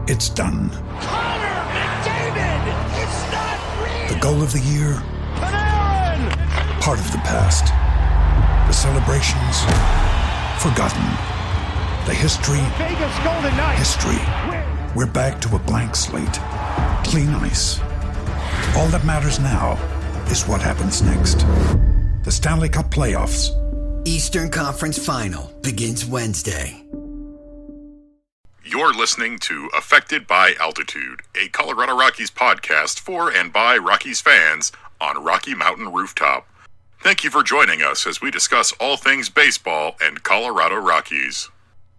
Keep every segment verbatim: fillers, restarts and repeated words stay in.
It's done. Connor McDavid! It's not real! The goal of the year? Panarin! Part of the past. The celebrations? Forgotten. The history? Vegas Golden Knights! History. We're back to a blank slate. Clean ice. All that matters now is what happens next. The Stanley Cup Playoffs. Eastern Conference Final begins Wednesday. You're listening to Affected by Altitude, a Colorado Rockies podcast for and by Rockies fans on Rocky Mountain Rooftop. Thank you for joining us as we discuss all things baseball and Colorado Rockies.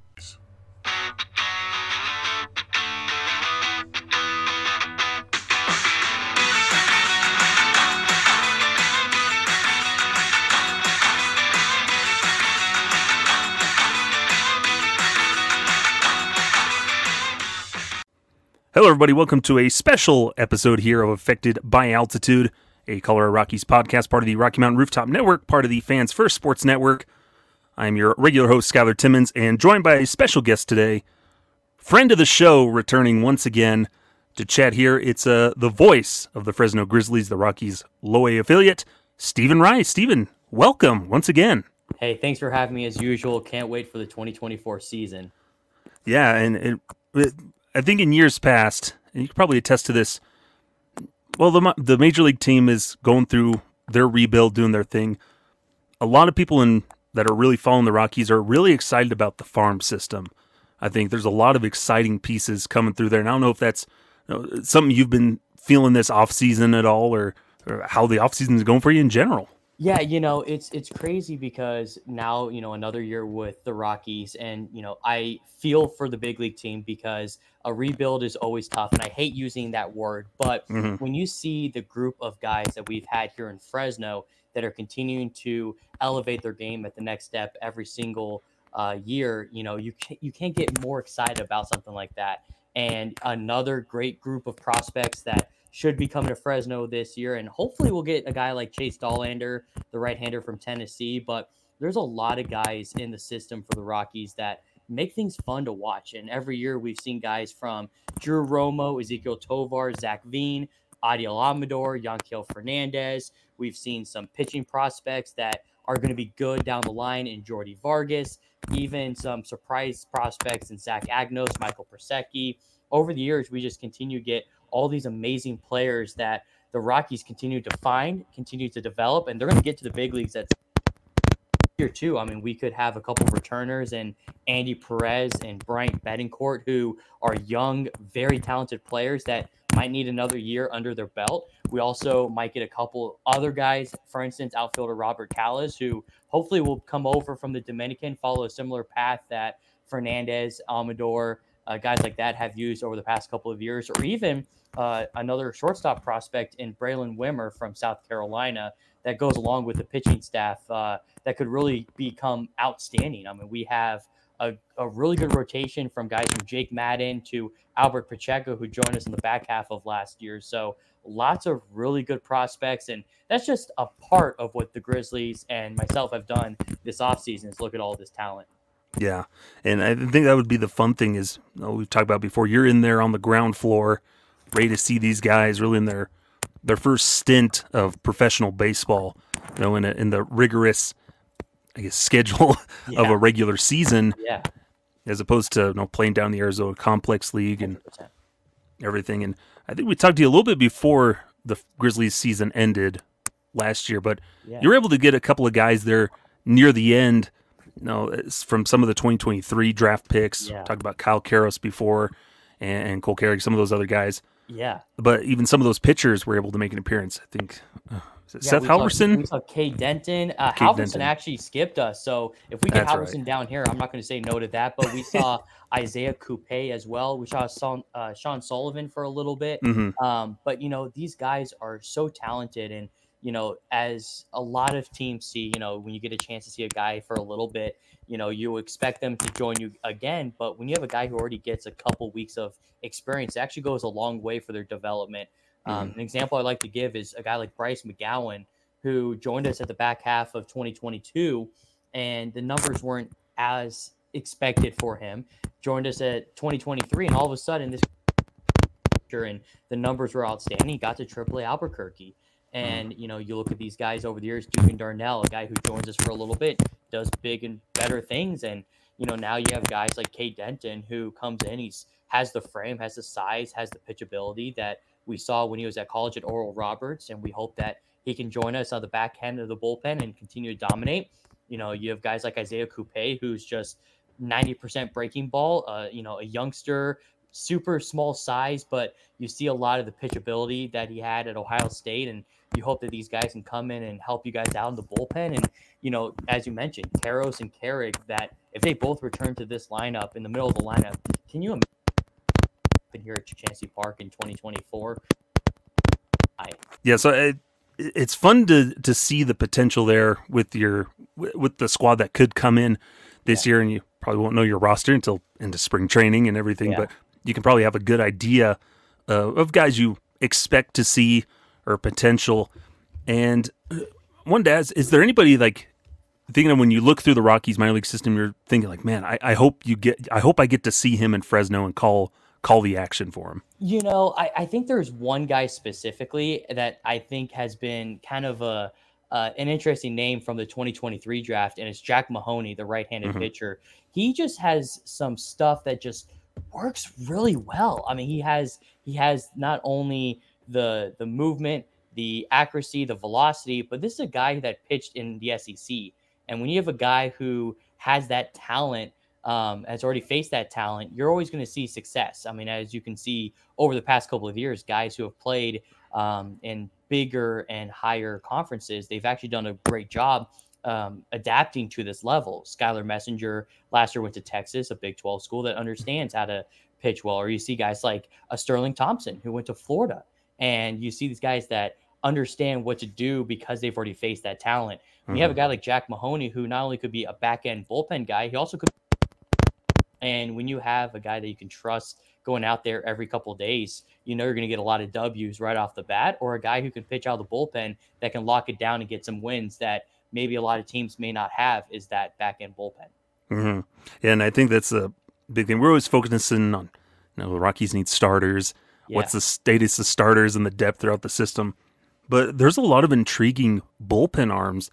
Hello, everybody. Welcome to a special episode here of Affected by Altitude, a Colorado Rockies podcast, part of the Rocky Mountain Rooftop Network, part of the Fans First Sports Network. I'm your regular host, Skylar Timmons, and joined by a special guest today, friend of the show, returning once again to chat here. It's uh, the voice of the Fresno Grizzlies, the Rockies' low A affiliate, Stephen Rice. Stephen, welcome once again. Hey, thanks for having me as usual. Can't wait for the twenty twenty-four season. Yeah, and it, it I think in years past, and you can probably attest to this, well, the the Major League team is going through their rebuild, doing their thing. A lot of people in that are really following the Rockies are really excited about the farm system. I think there's a lot of exciting pieces coming through there, and I don't know if that's you know, something you've been feeling this offseason at all, or, or how the offseason is going for you in general. Yeah, you know, it's it's crazy because now, you know, another year with the Rockies, and, you know, I feel for the big league team because a rebuild is always tough, and I hate using that word, but mm-hmm. when you see the group of guys that we've had here in Fresno that are continuing to elevate their game at the next step every single uh, year, you know, you can't, you can't get more excited about something like that. And another great group of prospects that should be coming to Fresno this year, and hopefully we'll get a guy like Chase Dollander, the right-hander from Tennessee, but there's a lot of guys in the system for the Rockies that make things fun to watch, and every year we've seen guys from Drew Romo, Ezequiel Tovar, Zach Veen, Adiel Amador, Yanquiel Fernandez. We've seen some pitching prospects that are going to be good down the line in Jordy Vargas, even some surprise prospects in Zach Agnos, Michael Persecki. Over the years, we just continue to get all these amazing players that the Rockies continue to find, continue to develop, and they're going to get to the big leagues that's here too. I mean, we could have a couple of returners and Andy Perez and Bryant Betancourt, who are young, very talented players that might need another year under their belt. We also might get a couple other guys, for instance, outfielder Robert Callas, who hopefully will come over from the Dominican, follow a similar path that Fernandez, Amador, uh, guys like that have used over the past couple of years, or even uh, another shortstop prospect in Braylon Wimmer from South Carolina that goes along with the pitching staff uh, that could really become outstanding. I mean, we have a, a really good rotation from guys from Jake Madden to Albert Pacheco, who joined us in the back half of last year. So lots of really good prospects, and that's just a part of what the Grizzlies and myself have done this offseason is look at all this talent. Yeah, and I think that would be the fun thing is, you know, we've talked about before, you're in there on the ground floor, ready to see these guys really in their their first stint of professional baseball, you know, in a, in the rigorous, I guess, schedule yeah. of a regular season, yeah, as opposed to, you know, playing down the Arizona Complex League and one hundred percent everything. And I think we talked to you a little bit before the Grizzlies season ended last year, but yeah. you were able to get a couple of guys there near the end, you know, from some of the twenty twenty-three draft picks. Yeah. Talked about Kyle Karros before and, and Cole Carrick, some of those other guys. Yeah. But even some of those pitchers were able to make an appearance. I think uh, is it yeah, Seth we Halverson? Saw, we saw Kay Denton. Uh, Kay Halverson Denton. actually skipped us. So if we get That's Halverson right. down here, I'm not going to say no to that. But we saw Isaiah Coupe as well. We saw Sean, uh, Sean Sullivan for a little bit. Mm-hmm. Um, but, you know, these guys are so talented. And, you know, as a lot of teams see, you know, when you get a chance to see a guy for a little bit, you know, you expect them to join you again. But when you have a guy who already gets a couple weeks of experience, it actually goes a long way for their development. Mm-hmm. Um, an example I like to give is a guy like Bryce McGowan, who joined us at the back half of twenty twenty-two, and the numbers weren't as expected for him. Joined us at twenty twenty-three, and all of a sudden, this and the numbers were outstanding. He got to triple A Albuquerque. And, you know, you look at these guys over the years, Dugan Darnell, a guy who joins us for a little bit, does big and better things. And, you know, now you have guys like Cade Denton who comes in, he's has the frame, has the size, has the pitchability that we saw when he was at college at Oral Roberts. And we hope that he can join us on the back end of the bullpen and continue to dominate. You know, you have guys like Isaiah Coupe, who's just ninety percent breaking ball, uh, you know, a youngster, super small size, but you see a lot of the pitchability that he had at Ohio State. And you hope that these guys can come in and help you guys out in the bullpen. And, you know, as you mentioned, Karros and Carrick, that if they both return to this lineup in the middle of the lineup, can you imagine here at Chancey Park in twenty twenty-four? I, yeah, so it, it's fun to to see the potential there with your with the squad that could come in this yeah. year, and you probably won't know your roster until into spring training and everything, yeah. but you can probably have a good idea uh, of guys you expect to see or potential. And one to ask, is there anybody like thinking of when you look through the Rockies minor league system, you're thinking like, man, I, I hope you get, I hope I get to see him in Fresno and call, call the action for him. You know, I, I think there's one guy specifically that I think has been kind of a, uh, an interesting name from the twenty twenty-three draft. And it's Jack Mahoney, the right-handed mm-hmm. pitcher. He just has some stuff that just works really well. I mean, he has, he has not only the the movement, the accuracy, the velocity, but this is a guy that pitched in the S E C. And when you have a guy who has that talent, um, has already faced that talent, you're always going to see success. I mean, as you can see over the past couple of years, guys who have played um, in bigger and higher conferences, they've actually done a great job um, adapting to this level. Skylar Messenger last year went to Texas, a Big twelve school that understands how to pitch well. Or you see guys like a Sterling Thompson who went to Florida. And you see these guys that understand what to do because they've already faced that talent. When mm-hmm. you have a guy like Jack Mahoney, who not only could be a back-end bullpen guy, he also could. And when you have a guy that you can trust going out there every couple of days, you know you're going to get a lot of W's right off the bat, or a guy who can pitch out of the bullpen that can lock it down and get some wins that maybe a lot of teams may not have, is that back-end bullpen. Mm-hmm. Yeah, and I think that's a big thing. We're always focusing on, you know, the Rockies need starters. Yeah. What's the status of starters and the depth throughout the system? But there's a lot of intriguing bullpen arms,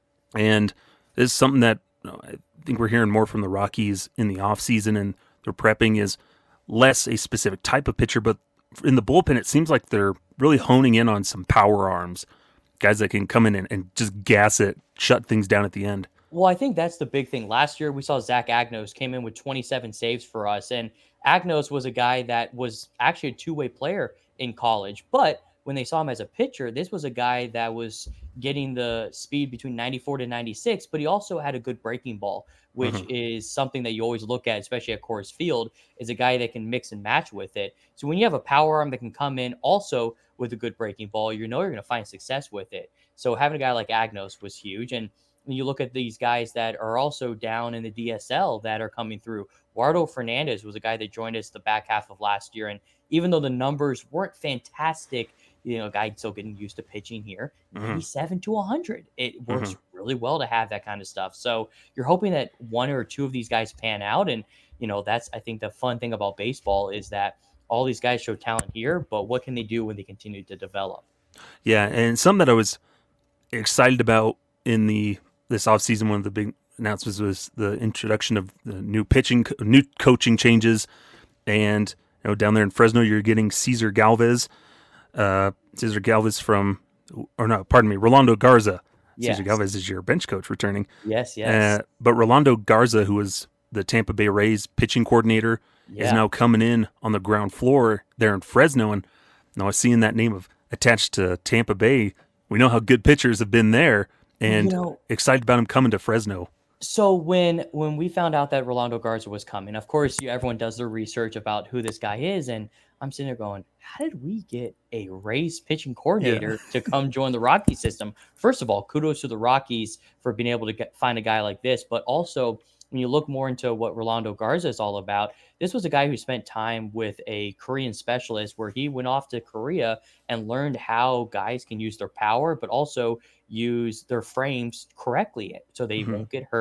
and this is something that you know, I think we're hearing more from the Rockies in the offseason, and their prepping is less a specific type of pitcher, but in the bullpen, it seems like they're really honing in on some power arms, guys that can come in and, and just gas it, shut things down at the end. Well, I think that's the big thing. Last year, we saw Zach Agnos came in with twenty-seven saves for us, and Agnos was a guy that was actually a two-way player in college. But when they saw him as a pitcher, this was a guy that was getting the speed between ninety-four to ninety-six, but he also had a good breaking ball, which mm-hmm. is something that you always look at, especially at Coors Field, is a guy that can mix and match with it. So when you have a power arm that can come in also with a good breaking ball, you know you're going to find success with it. So having a guy like Agnos was huge. And when you look at these guys that are also down in the D S L that are coming through, Eduardo Fernandez was a guy that joined us the back half of last year. And even though the numbers weren't fantastic, you know, guy still getting used to pitching here, mm-hmm. ninety-seven to one hundred. It works mm-hmm. really well to have that kind of stuff. So you're hoping that one or two of these guys pan out. And, you know, that's, I think the fun thing about baseball is that all these guys show talent here, but what can they do when they continue to develop? Yeah. And something that I was excited about in the, this offseason, one of the big announcements was the introduction of the new pitching, new coaching changes. And, you know, down there in Fresno, you're getting Cesar Galvez, uh, Cesar Galvez from, or no, pardon me, Rolando Garza. Yes. Cesar Galvez is your bench coach returning. Yes, yes. Uh, but Rolando Garza, who was the Tampa Bay Rays pitching coordinator, yeah. is now coming in on the ground floor there in Fresno. And now seeing that name of attached to Tampa Bay, we know how good pitchers have been there, and you know, excited about him coming to Fresno. So when when we found out that Rolando Garza was coming, of course, you, everyone does their research about who this guy is, and I'm sitting there going, how did we get a Rays pitching coordinator yeah. to come join the Rockies system? First of all, kudos to the Rockies for being able to get, find a guy like this, but also when you look more into what Rolando Garza is all about, this was a guy who spent time with a Korean specialist where he went off to Korea and learned how guys can use their power, but also use their frames correctly so they mm-hmm. won't get hurt.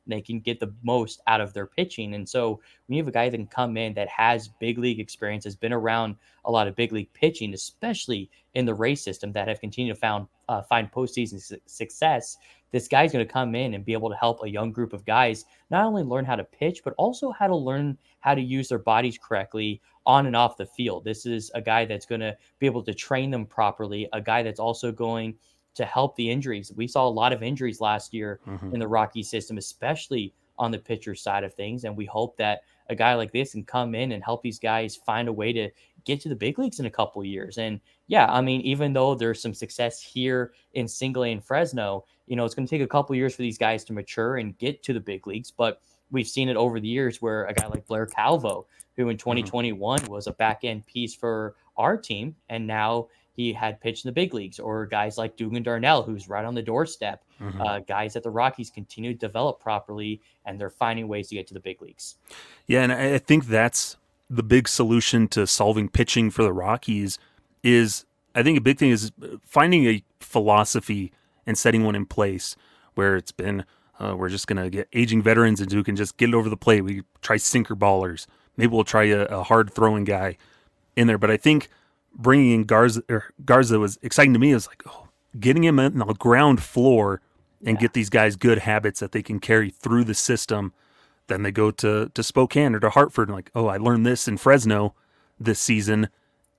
and they can get the most out of their pitching. And so when you have a guy that can come in that has big league experience, has been around a lot of big league pitching, especially in the Rays system that have continued to found, uh, find postseason su- success, this guy's going to come in and be able to help a young group of guys not only learn how to pitch, but also how to learn how to use their bodies correctly on and off the field. This is a guy that's going to be able to train them properly, a guy that's also going to help the injuries. We saw a lot of injuries last year mm-hmm. in the Rockies system, especially on the pitcher side of things. And we hope that a guy like this can come in and help these guys find a way to get to the big leagues in a couple of years. And yeah, I mean, even though there's some success here in Single A and Fresno, you know, it's going to take a couple of years for these guys to mature and get to the big leagues. But we've seen it over the years where a guy like Blair Calvo, who in twenty twenty-one mm-hmm. was a back end piece for our team, and now he had pitched in the big leagues, or guys like Dugan Darnell, who's right on the doorstep, mm-hmm. uh, guys that the Rockies continue to develop properly, and they're finding ways to get to the big leagues. Yeah, and I think that's the big solution to solving pitching for the Rockies is, I think a big thing is finding a philosophy and setting one in place where it's been, uh, we're just going to get aging veterans and who can just get it over the plate. We try sinker ballers. Maybe we'll try a, a hard throwing guy in there. But I think bringing in Garza, or Garza was exciting to me. It was like, oh, getting him on the ground floor and yeah. get these guys good habits that they can carry through the system. Then they go to, to Spokane or to Hartford and like, oh, I learned this in Fresno this season.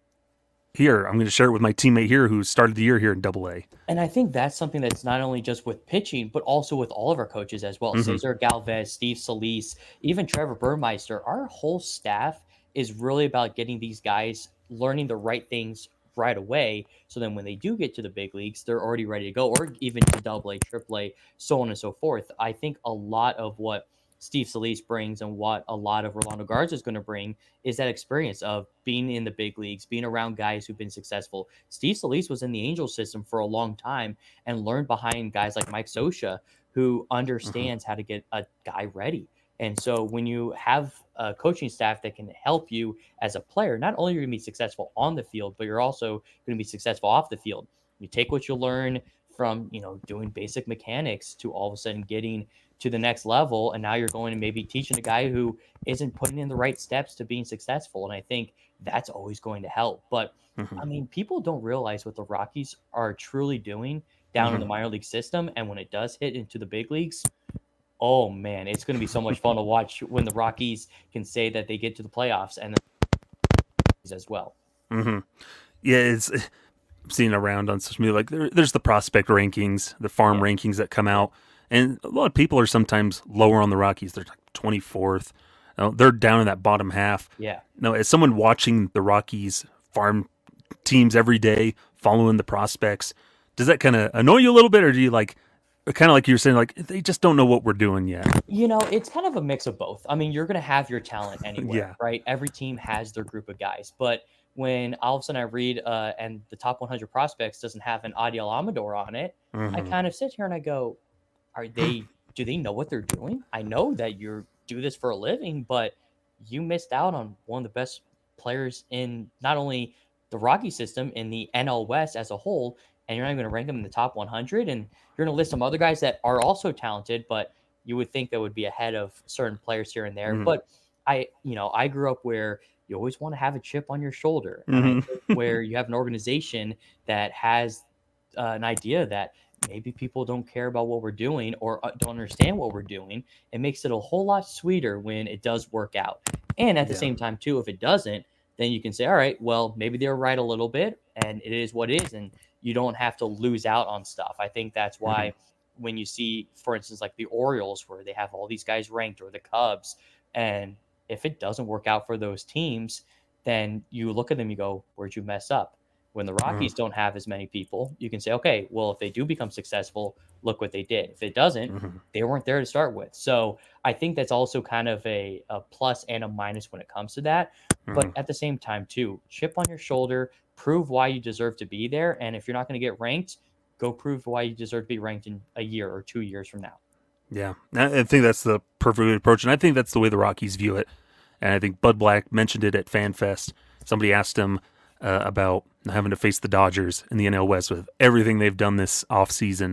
Here, I'm going to share it with my teammate here who started the year here in Double A. And I think that's something that's not only just with pitching, but also with all of our coaches as well. Mm-hmm. Cesar Galvez, Steve Solis, even Trevor Burmeister. Our whole staff is really about getting these guys learning the right things right away. So then when they do get to the big leagues, they're already ready to go, or even to Double A, Triple A, so on and so forth. I think a lot of what Steve Solis brings and what a lot of Rolando Garza is going to bring is that experience of being in the big leagues, being around guys who've been successful. Steve Solis was in the Angels system for a long time and learned behind guys like Mike Scioscia, who understands mm-hmm. how to get a guy ready. And so when you have a coaching staff that can help you as a player, not only are you going to be successful on the field, but you're also going to be successful off the field. You take what you learn from, you know, doing basic mechanics to all of a sudden getting to the next level. And now you're going and maybe teaching a guy who isn't putting in the right steps to being successful. And I think that's always going to help. But mm-hmm. I mean, people don't realize what the Rockies are truly doing down mm-hmm. in the minor league system. And when it does hit into the big leagues, oh man, it's going to be so much fun to watch when the Rockies can say that they get to the playoffs and the as well. Mm-hmm. Yeah, it's I'm seeing around on social media, like there, there's the prospect rankings, the farm yeah. rankings that come out. And a lot of people are sometimes lower on the Rockies. They're like twenty-fourth. You know, they're down in that bottom half. Yeah. No, as someone watching the Rockies farm teams every day, following the prospects, does that kind of annoy you a little bit, or do you like, kind of like you were saying, like they just don't know what we're doing yet? You know, it's kind of a mix of both. I mean, you're going to have your talent anywhere, yeah. right? Every team has their group of guys, but when all of a sudden I read uh, and the top one hundred prospects doesn't have an Adiel Amador on it, mm-hmm. I kind of sit here and I go, are they, do they know what they're doing? I know that you do this for a living, but you missed out on one of the best players in not only the Rocky system, in the N L West as a whole, and you're not even going to rank them in the top one hundred. And you're going to list some other guys that are also talented, but you would think that would be ahead of certain players here and there. Mm-hmm. But I, you know, I grew up where you always want to have a chip on your shoulder, mm-hmm. where you have an organization that has uh, an idea that maybe people don't care about what we're doing or don't understand what we're doing. It makes it a whole lot sweeter when it does work out. And at the yeah. same time, too, if it doesn't, then you can say, all right, well, maybe they're right a little bit and it is what it is. And you don't have to lose out on stuff. I think that's why mm-hmm. when you see, for instance, like the Orioles, where they have all these guys ranked, or the Cubs, and if it doesn't work out for those teams, then you look at them, you go, where'd you mess up? When the Rockies mm-hmm. don't have as many people, you can say, okay, well, if they do become successful, look what they did. If it doesn't, mm-hmm. they weren't there to start with. So I think that's also kind of a, a plus and a minus when it comes to that. Mm-hmm. But at the same time, too, chip on your shoulder, prove why you deserve to be there. And if you're not going to get ranked, go prove why you deserve to be ranked in a year or two years from now. Yeah, I think that's the perfect approach. And I think that's the way the Rockies view it. And I think Bud Black mentioned it at FanFest. Somebody asked him uh, about having to face the Dodgers in the N L West with everything they've done this offseason,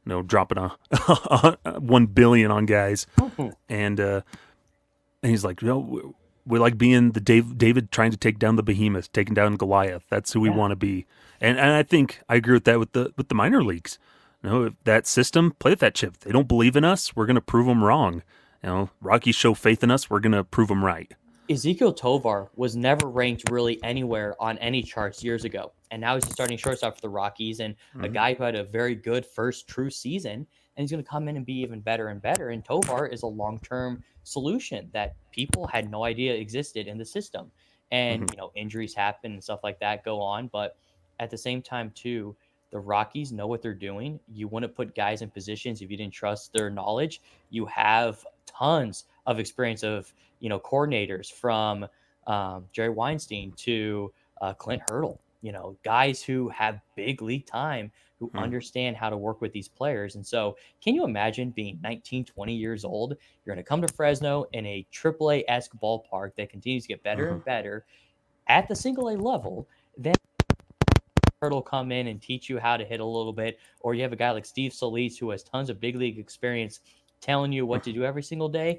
you know, dropping a one billion on guys, and uh, and he's like, you know, we, we like being the Dave, David trying to take down the behemoth, taking down Goliath. That's who we Yeah. want to be, and and I think I agree with that with the with the minor leagues. You know, if that system, play with that chip. If they don't believe in us, we're gonna prove them wrong. You know, Rockies show faith in us, we're gonna prove them right. Ezekiel Tovar was never ranked really anywhere on any charts years ago. And now he's the starting shortstop for the Rockies and mm-hmm. a guy who had a very good first true season. And he's going to come in and be even better and better. And Tovar is a long-term solution that people had no idea existed in the system. And, mm-hmm. you know, injuries happen and stuff like that go on. But at the same time, too, the Rockies know what they're doing. You wouldn't put guys in positions if you didn't trust their knowledge. You have tons of experience of, you know, coordinators from um, Jerry Weinstein to uh, Clint Hurdle, you know, guys who have big league time, who hmm. understand how to work with these players. And so can you imagine being nineteen, twenty years old? You're going to come to Fresno in a triple A-esque ballpark that continues to get better uh-huh. and better at the single A level. Then Hurdle come in and teach you how to hit a little bit. Or you have a guy like Steve Solis who has tons of big league experience telling you what to do every single day.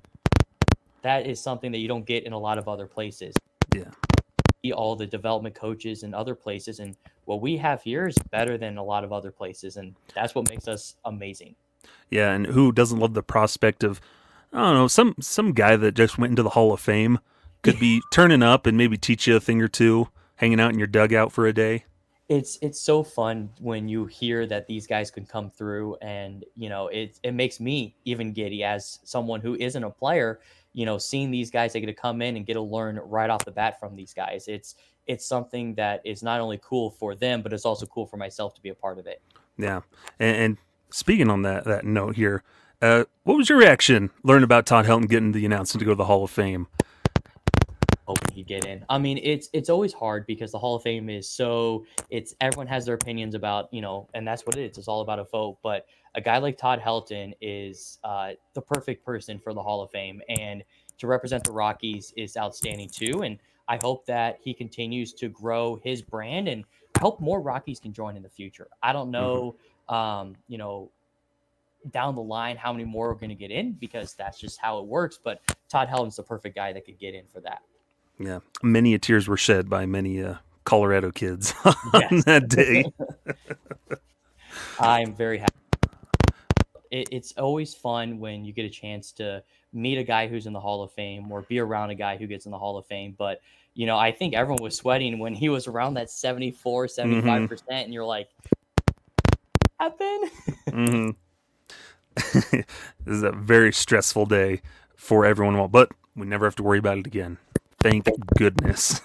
That is something that you don't get in a lot of other places. Yeah. All the development coaches in other places. And what we have here is better than a lot of other places. And that's what makes us amazing. Yeah. And who doesn't love the prospect of, I don't know, some, some guy that just went into the Hall of Fame could be turning up and maybe teach you a thing or two, hanging out in your dugout for a day. It's it's so fun when you hear that these guys can come through, and you know it it makes me even giddy as someone who isn't a player. You know, seeing these guys that get to come in and get to learn right off the bat from these guys. It's it's something that is not only cool for them, but it's also cool for myself to be a part of it. Yeah, and, and speaking on that that note here, uh, what was your reaction learning about Todd Helton getting the announcement to go to the Hall of Fame? Hoping he'd get in. I mean, it's it's always hard because the Hall of Fame is so it's everyone has their opinions about, you know, and that's what it is. It's all about a vote. But a guy like Todd Helton is uh, the perfect person for the Hall of Fame, and to represent the Rockies is outstanding too. And I hope that he continues to grow his brand, and I hope more Rockies can join in the future. I don't know, mm-hmm. um, you know, down the line how many more are going to get in because that's just how it works. But Todd Helton's the perfect guy that could get in for that. Yeah, many a tears were shed by many uh, Colorado kids on yes. that day. I'm very happy. It, it's always fun when you get a chance to meet a guy who's in the Hall of Fame or be around a guy who gets in the Hall of Fame. But, you know, I think everyone was sweating when he was around that seventy-four, seventy-five percent, mm-hmm. and you're like, happen? mm-hmm. This is a very stressful day for everyone, but we never have to worry about it again. Thank goodness.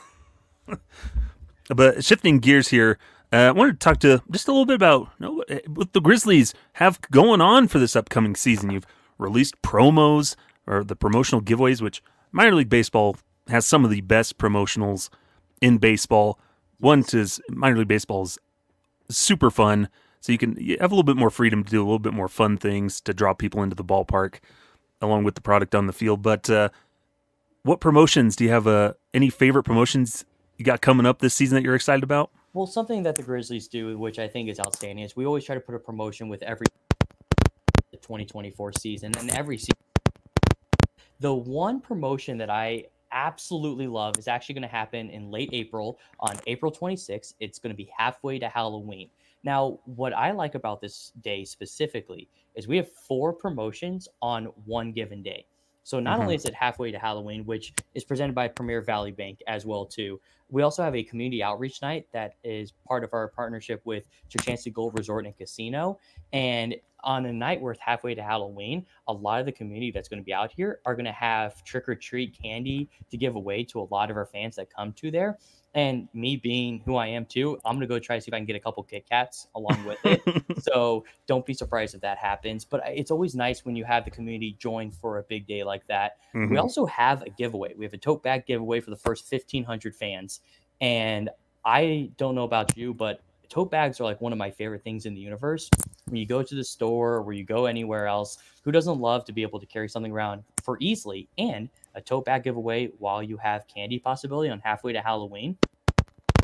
But shifting gears here, uh, I wanted to talk to just a little bit about you know, what the Grizzlies have going on for this upcoming season. You've released promos or the promotional giveaways, which minor league baseball has some of the best promotionals in baseball. One is minor league baseball is super fun, so you can you have a little bit more freedom to do a little bit more fun things to draw people into the ballpark, along with the product on the field. But uh, what promotions do you have? Uh, any favorite promotions you got coming up this season that you're excited about? Well, something that the Grizzlies do, which I think is outstanding, is we always try to put a promotion with every twenty twenty-four season and every season. The one promotion that I absolutely love is actually going to happen in late April on April twenty-sixth. It's going to be halfway to Halloween. Now, what I like about this day specifically is we have four promotions on one given day. So not mm-hmm. only is it halfway to Halloween, which is presented by Premier Valley Bank as well too, we also have a community outreach night that is part of our partnership with Churchancy Gold Resort and Casino. And on a night where it's halfway to Halloween, a lot of the community that's going to be out here are going to have trick-or-treat candy to give away to a lot of our fans that come to there. And me being who I am too, I'm going to go try to see if I can get a couple Kit Kats along with it. So don't be surprised if that happens. But it's always nice when you have the community join for a big day like that. Mm-hmm. We also have a giveaway. We have a tote bag giveaway for the first fifteen hundred fans. And I don't know about you, but tote bags are like one of my favorite things in the universe. When you go to the store or where you go anywhere else, who doesn't love to be able to carry something around for easily? And a tote bag giveaway while you have candy possibility on halfway to Halloween.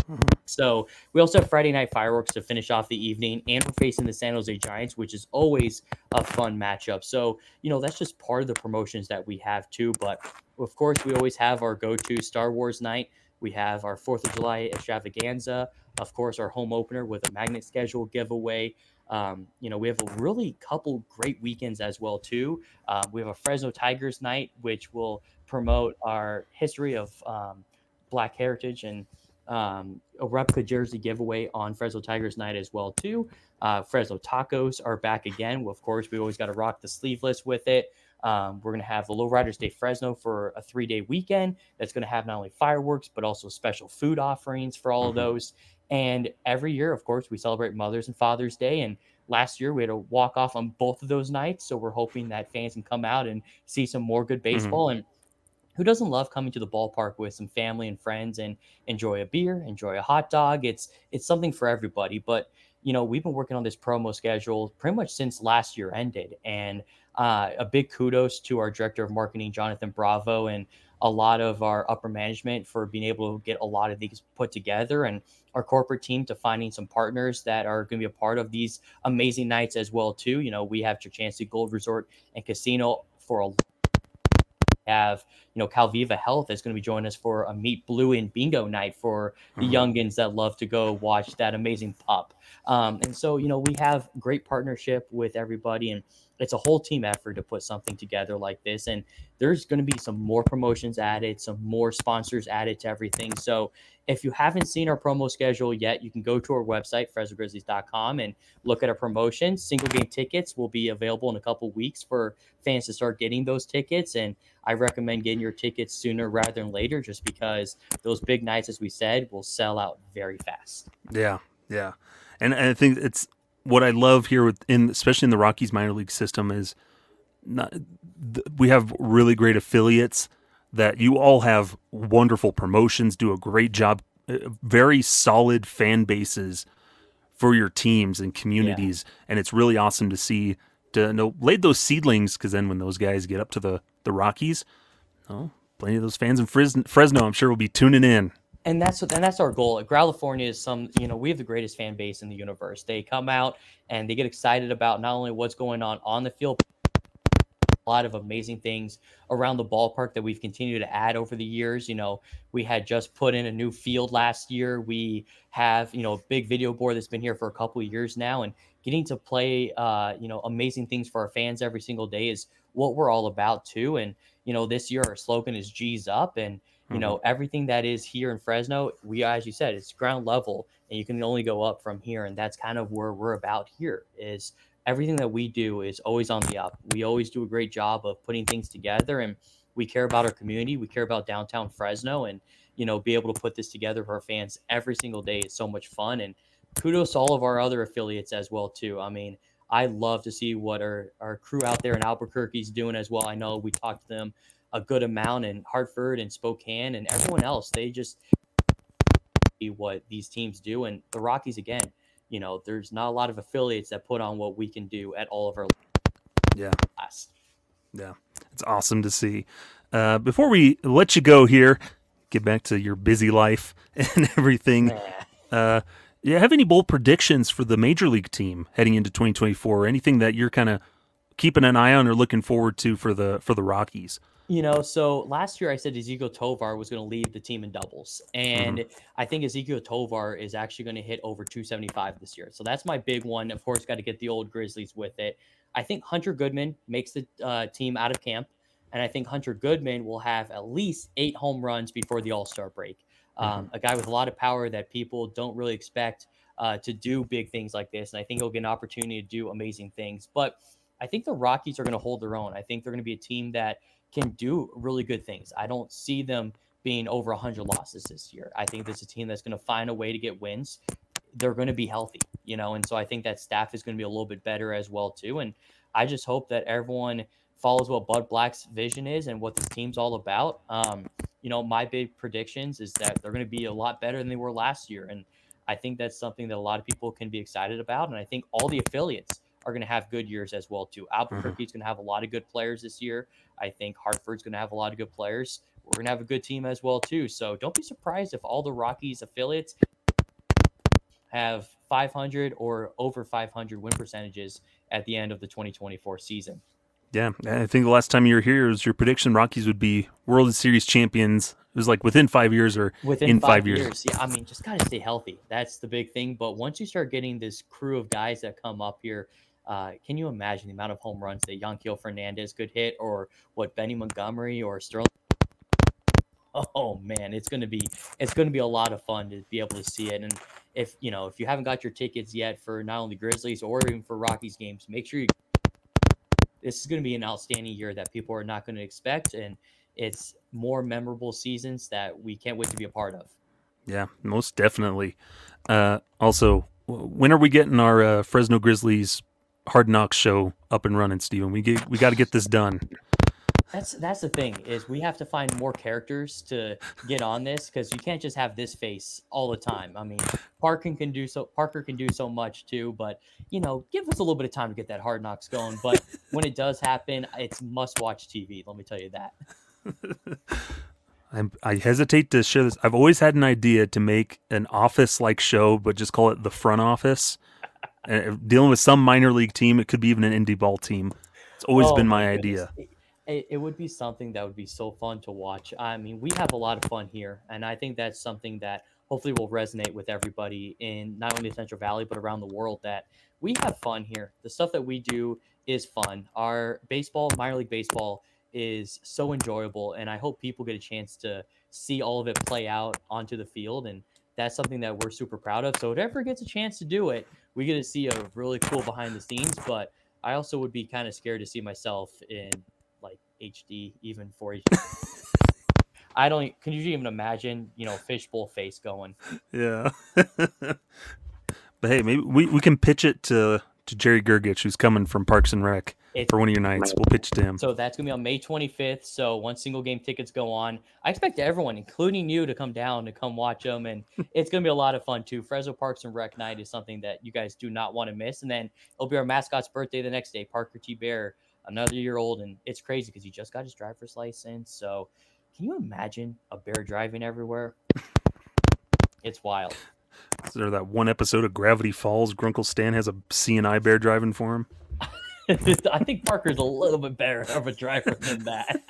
So we also have Friday night fireworks to finish off the evening, and we're facing the San Jose Giants, which is always a fun matchup. So, you know, that's just part of the promotions that we have too. But of course, we always have our go-to Star Wars night. We have our fourth of July extravaganza. Of course, our home opener with a magnet schedule giveaway. Um, you know, we have a really couple great weekends as well too. Uh, we have a Fresno Tigers night, which will promote our history of um, Black heritage, and um, a replica jersey giveaway on Fresno Tigers night as well too. Uh, Fresno tacos are back again. Well, of course, we always got to rock the sleeveless with it. Um, we're going to have the Lowriders Day Fresno for a three-day weekend that's going to have not only fireworks, but also special food offerings for all mm-hmm. of those. And every year, of course, we celebrate Mother's and Father's Day. And last year, we had a walk off on both of those nights. So we're hoping that fans can come out and see some more good baseball. Mm-hmm. And who doesn't love coming to the ballpark with some family and friends and enjoy a beer, enjoy a hot dog? It's it's something for everybody. But, you know, we've been working on this promo schedule pretty much since last year ended. And uh, a big kudos to our director of marketing, Jonathan Bravo, and a lot of our upper management for being able to get a lot of these put together, and our corporate team to finding some partners that are going to be a part of these amazing nights as well too. You know, we have Churchancy Gold Resort and Casino for a have, you know, Calviva Health is going to be joining us for a Meet Blue and Bingo night for the mm-hmm. youngins that love to go watch that amazing pup. Um, and so, you know, we have great partnership with everybody, and it's a whole team effort to put something together like this. And there's going to be some more promotions added, some more sponsors added to everything. So if you haven't seen our promo schedule yet, you can go to our website, Fresno Grizzlies dot com, and look at our promotions. Single game tickets will be available in a couple weeks for fans to start getting those tickets. And I recommend getting your tickets sooner rather than later, just because those big nights, as we said, will sell out very fast. Yeah, yeah. And, and I think it's what I love here, with, in, especially in the Rockies minor league system, is not, th- we have really great affiliates that you all have wonderful promotions, do a great job, uh, very solid fan bases for your teams and communities. Yeah. And it's really awesome to see, to know, laid those seedlings, because then when those guys get up to the, the Rockies, oh, plenty of those fans in Fresno, Fresno, I'm sure will be tuning in. And that's and that's our goal. California is some, you know, we have the greatest fan base in the universe. They come out and they get excited about not only what's going on on the field, but a lot of amazing things around the ballpark that we've continued to add over the years. You know, we had just put in a new field last year. We have, you know, a big video board that's been here for a couple of years now, and getting to play, uh, you know, amazing things for our fans every single day is what we're all about too. And, you know, this year our slogan is G's Up, and you know, mm-hmm. everything that is here in Fresno, we, as you said, it's ground level, and you can only go up from here. And that's kind of where we're about here, is everything that we do is always on the up. We always do a great job of putting things together, and we care about our community. We care about downtown Fresno, and, you know, be able to put this together for our fans every single day is so much fun. And kudos to all of our other affiliates as well, too. I mean, I love to see what our, our crew out there in Albuquerque is doing as well. I know we talked to them a good amount in Hartford and Spokane and everyone else. They just see what these teams do. And the Rockies, again, you know, there's not a lot of affiliates that put on what we can do at all of our yeah class. Yeah, it's awesome to see. Uh, before we let you go here, get back to your busy life and everything, uh, you have any bold predictions for the Major League team heading into twenty twenty-four, or anything that you're kind of keeping an eye on or looking forward to for the for the Rockies? You know, so last year I said Ezequiel Tovar was going to lead the team in doubles. And mm-hmm. I think Ezequiel Tovar is actually going to hit over two seventy-five this year. So that's my big one. Of course, got to get the old Grizzlies with it. I think Hunter Goodman makes the uh, team out of camp. And I think Hunter Goodman will have at least eight home runs before the All-Star break. Um, mm-hmm. A guy with a lot of power that people don't really expect uh, to do big things like this. And I think he'll get an opportunity to do amazing things. But I think the Rockies are going to hold their own. I think they're going to be a team that can do really good things. I don't see them being over one hundred losses this year. I think this is a team that's going to find a way to get wins. They're going to be healthy, you know, and so I think that staff is going to be a little bit better as well, too. And I just hope that everyone follows what Bud Black's vision is and what this team's all about. Um, you know, my big predictions is that they're going to be a lot better than they were last year. And I think that's something that a lot of people can be excited about. And I think all the affiliates are going to have good years as well, too. Albuquerque's mm-hmm. going to have a lot of good players this year. I think Hartford's going to have a lot of good players. We're going to have a good team as well, too. So don't be surprised if all the Rockies affiliates have five hundred or over five hundred win percentages at the end of the twenty twenty-four season. Yeah, I think the last time you were here was your prediction Rockies would be World Series champions. It was like within five years or within in five, five years. years. Yeah, I mean, just got to stay healthy. That's the big thing. But once you start getting this crew of guys that come up here, uh, can you imagine the amount of home runs that Yanquiel Fernandez could hit, or what Benny Montgomery or Sterling? Oh man, it's gonna be it's gonna be a lot of fun to be able to see it. And if you know if you haven't got your tickets yet for not only Grizzlies or even for Rockies games, make sure you. This is going to be an outstanding year that people are not going to expect, and it's more memorable seasons that we can't wait to be a part of. Yeah, most definitely. Uh, also, when are we getting our uh, Fresno Grizzlies Hard Knocks show up and running, Steven? We get, we got to get this done. That's that's the thing is we have to find more characters to get on this, because you can't just have this face all the time. I mean, Parker can do so. Parker can do so much too, but you know, give us a little bit of time to get that Hard Knocks going. But when it does happen, it's must-watch T V. Let me tell you that. I'm, I hesitate to share this. I've always had an idea to make an office-like show, but just call it the Front Office. And dealing with some minor league team, it could be even an indie ball team. It's always Oh, been my, my idea. goodness. It, it would be something that would be so fun to watch. I mean, we have a lot of fun here, and I think that's something that hopefully will resonate with everybody in not only the Central Valley, but around the world, that we have fun here. The stuff that we do is fun. Our baseball, minor league baseball, is so enjoyable, and I hope people get a chance to see all of it play out onto the field, and that's something that we're super proud of. So whoever gets a chance to do it, we get to see a really cool behind the scenes, but I also would be kind of scared to see myself in like H D, even for H D. I don't, can you even imagine, you know, fishbowl face going? Yeah. But hey, maybe we, we can pitch it to, to Jerry Gergich, who's coming from Parks and Rec It's, for one of your nights. We'll pitch to him. So that's going to be on May twenty-fifth. So once single game tickets go on, I expect everyone, including you, to come down to come watch them. And it's going to be a lot of fun too. Fresno Parks and Rec night is something that you guys do not want to miss. And then it'll be our mascot's birthday the next day, Parker T. Bear, another year old. And it's crazy because he just got his driver's license. So can you imagine a bear driving everywhere? It's wild. Is there that one episode of Gravity Falls? Grunkle Stan has a C and I bear driving for him. I think Parker's a little bit better of a driver than that.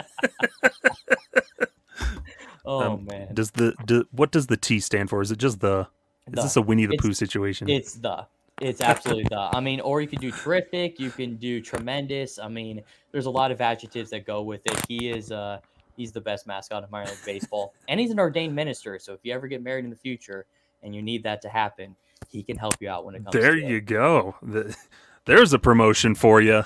oh Um, man, Does the do, what does the T stand for? Is it just the? Is The. this a Winnie the It's- Pooh situation? it's the. It's absolutely the. I mean, or you could do terrific. You can do tremendous. I mean, there's a lot of adjectives that go with it. He is uh he's the best mascot of minor league baseball, and he's an ordained minister. So if you ever get married in the future and you need that to happen, he can help you out when it comes. There to you it. go. The, there's a promotion for you.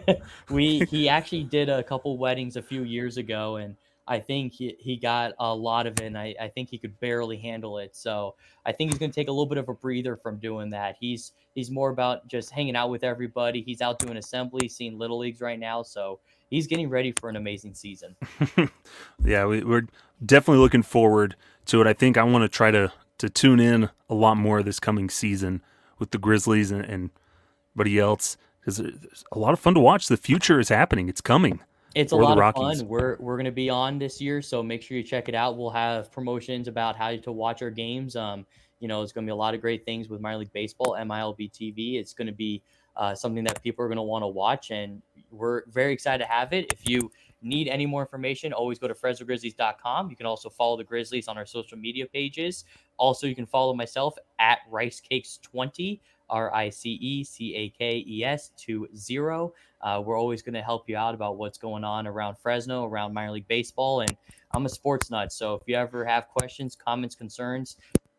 we he actually did a couple weddings a few years ago, and I think he, he got a lot of it, and I, I think he could barely handle it. So I think he's going to take a little bit of a breather from doing that. He's he's more about just hanging out with everybody. He's out doing assembly, seeing little leagues right now, so he's getting ready for an amazing season. Yeah, we, we're definitely looking forward to it. I think I want to try to to tune in a lot more this coming season with the Grizzlies and, and everybody else, because it's a lot of fun to watch. The future is happening. It's coming. It's a Or the lot of Rockies. fun. We're we're going to be on this year, so make sure you check it out. We'll have promotions about how to watch our games. Um, you know, it's going to be a lot of great things with minor league baseball, M I L B T V. It's going to be uh, something that people are going to want to watch, and we're very excited to have it. If you need any more information, always go to Fresno Grizzlies dot com. You can also follow the Grizzlies on our social media pages. Also, you can follow myself at Rice Cakes twenty, R I C E C A K E S two zero. Uh, we're always going to help you out about what's going on around Fresno, around minor league baseball, and I'm a sports nut. So if you ever have questions, comments, concerns,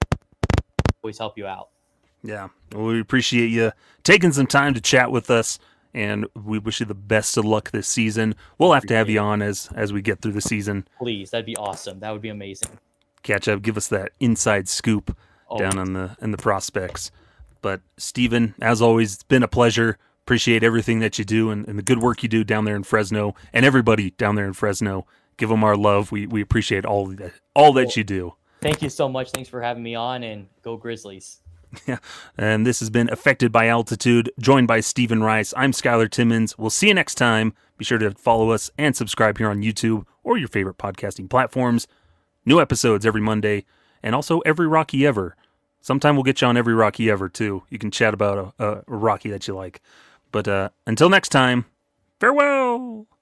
always help you out. Yeah, well, we appreciate you taking some time to chat with us, and we wish you the best of luck this season. We'll have to have you on as as we get through the season. Please, that'd be awesome. That would be amazing. Catch up, give us that inside scoop Oh, down on the in the prospects. But Steven, as always, it's been a pleasure. Appreciate everything that you do and, and the good work you do down there in Fresno, and everybody down there in Fresno. Give them our love. We we appreciate all that all that you do. Thank you so much. Thanks for having me on, and go Grizzlies. Yeah. And this has been Affected by Altitude, joined by Steven Rice. I'm Skylar Timmons. We'll see you next time. Be sure to follow us and subscribe here on YouTube or your favorite podcasting platforms. New episodes every Monday, and also every Rocky ever. Sometime we'll get you on every Rocky ever, too. You can chat about a, a Rocky that you like. But uh, until next time, farewell!